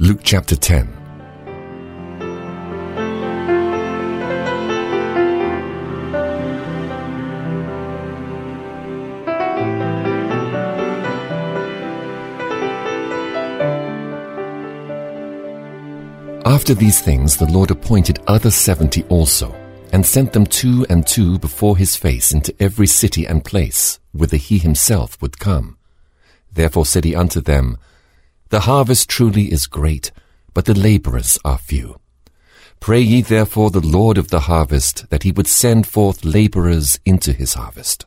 Luke chapter 10. After these things the Lord appointed other 70 also, and sent them 2 and 2 before his face into every city and place, whither he himself would come. Therefore said he unto them, The harvest truly is great, but the laborers are few. Pray ye therefore the Lord of the harvest, that he would send forth laborers into his harvest.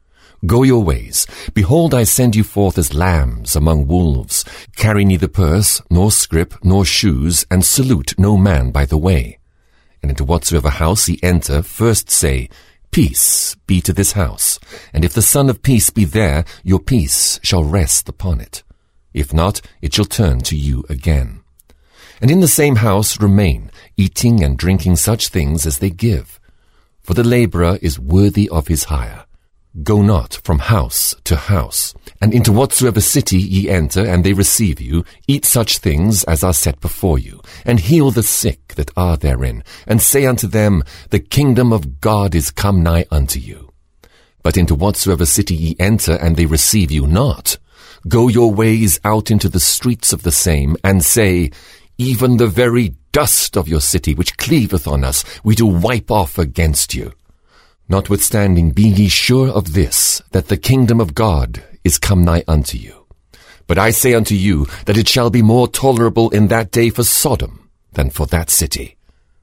Go your ways. Behold, I send you forth as lambs among wolves. Carry neither purse, nor scrip, nor shoes, and salute no man by the way. And into whatsoever house ye enter, first say, Peace be to this house. And if the Son of Peace be there, your peace shall rest upon it. If not, it shall turn to you again. And in the same house remain, eating and drinking such things as they give. For the laborer is worthy of his hire. Go not from house to house, and into whatsoever city ye enter, and they receive you, eat such things as are set before you, and heal the sick that are therein, and say unto them, The kingdom of God is come nigh unto you. But into whatsoever city ye enter, and they receive you not, go your ways out into the streets of the same, and say, Even the very dust of your city which cleaveth on us, we do wipe off against you. Notwithstanding, be ye sure of this, that the kingdom of God is come nigh unto you. But I say unto you, that it shall be more tolerable in that day for Sodom than for that city.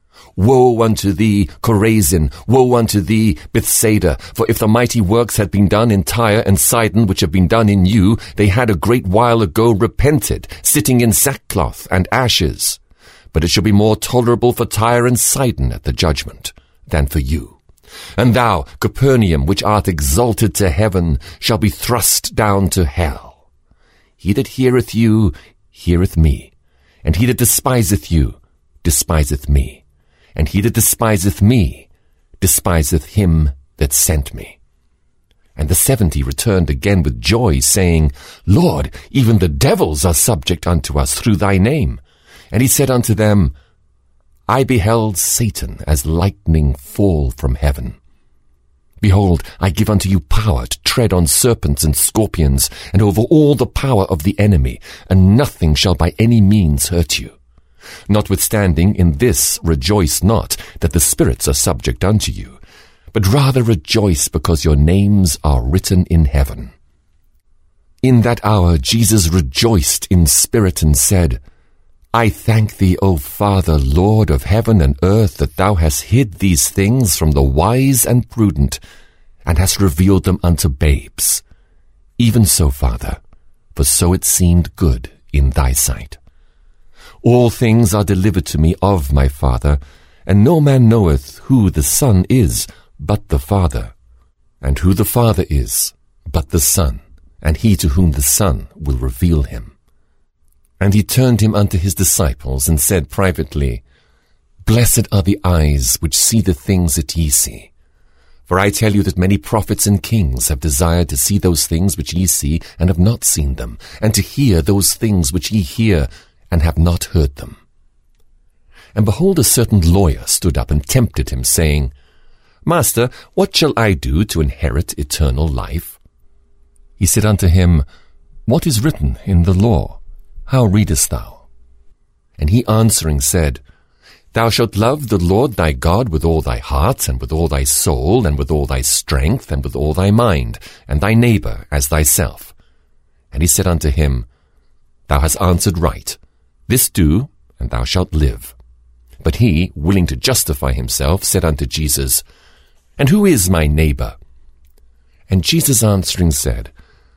Woe unto thee, Chorazin! Woe unto thee, Bethsaida! For if the mighty works had been done in Tyre and Sidon, which have been done in you, they had a great while ago repented, sitting in sackcloth and ashes. But it shall be more tolerable for Tyre and Sidon at the judgment than for you. And thou, Capernaum, which art exalted to heaven, shall be thrust down to hell. He that heareth you, heareth me. And he that despiseth you, despiseth me. And he that despiseth me, despiseth him that sent me. And the 70 returned again with joy, saying, Lord, even the devils are subject unto us through thy name. And he said unto them, I beheld Satan as lightning fall from heaven. Behold, I give unto you power to tread on serpents and scorpions, and over all the power of the enemy, and nothing shall by any means hurt you. Notwithstanding, in this rejoice not, that the spirits are subject unto you, but rather rejoice because your names are written in heaven. In that hour Jesus rejoiced in spirit and said, I thank thee, O Father, Lord of heaven and earth, that thou hast hid these things from the wise and prudent, and hast revealed them unto babes. Even so, Father, for so it seemed good in thy sight. All things are delivered to me of my Father, and no man knoweth who the Son is, but the Father, and who the Father is, but the Son, and he to whom the Son will reveal him. And he turned him unto his disciples, and said privately, Blessed are the eyes which see the things that ye see. For I tell you that many prophets and kings have desired to see those things which ye see, and have not seen them, and to hear those things which ye hear, and have not heard them. And behold, a certain lawyer stood up and tempted him, saying, Master, what shall I do to inherit eternal life? He said unto him, What is written in the law? How readest thou? And he answering said, Thou shalt love the Lord thy God with all thy heart, and with all thy soul, and with all thy strength, and with all thy mind, and thy neighbor as thyself. And he said unto him, Thou hast answered right. This do, and thou shalt live. But he, willing to justify himself, said unto Jesus, And who is my neighbor? And Jesus answering said,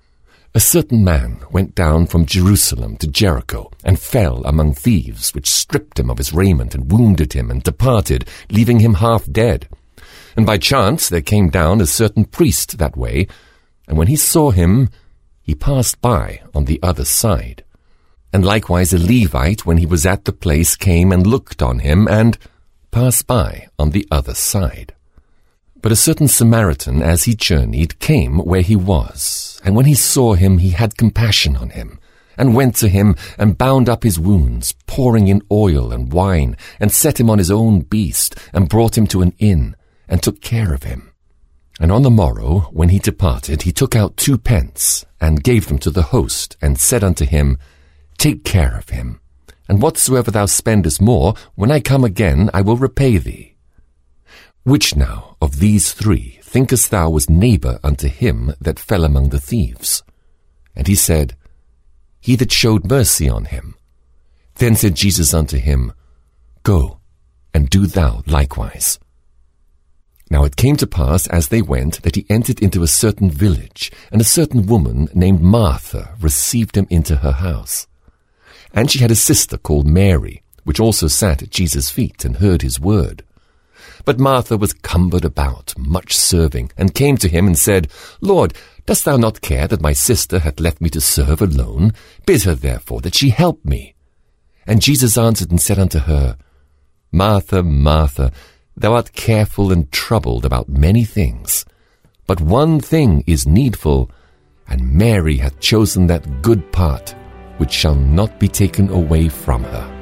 A certain man went down from Jerusalem to Jericho, and fell among thieves, which stripped him of his raiment, and wounded him, and departed, leaving him half dead. And by chance there came down a certain priest that way, and when he saw him, he passed by on the other side. And likewise a Levite, when he was at the place, came and looked on him, and passed by on the other side. But a certain Samaritan, as he journeyed, came where he was, and when he saw him, he had compassion on him, and went to him, and bound up his wounds, pouring in oil and wine, and set him on his own beast, and brought him to an inn, and took care of him. And on the morrow, when he departed, he took out 2 pence, and gave them to the host, and said unto him, Take care of him, and whatsoever thou spendest more, when I come again, I will repay thee. Which now of these 3 thinkest thou was neighbour unto him that fell among the thieves? And he said, He that showed mercy on him. Then said Jesus unto him, Go, and do thou likewise. Now it came to pass, as they went, that he entered into a certain village, and a certain woman named Martha received him into her house. And she had a sister called Mary, which also sat at Jesus' feet, and heard his word. But Martha was cumbered about, much serving, and came to him, and said, Lord, dost thou not care that my sister hath left me to serve alone? Bid her therefore that she help me. And Jesus answered and said unto her, Martha, Martha, thou art careful and troubled about many things, but one thing is needful, and Mary hath chosen that good part, which shall not be taken away from her.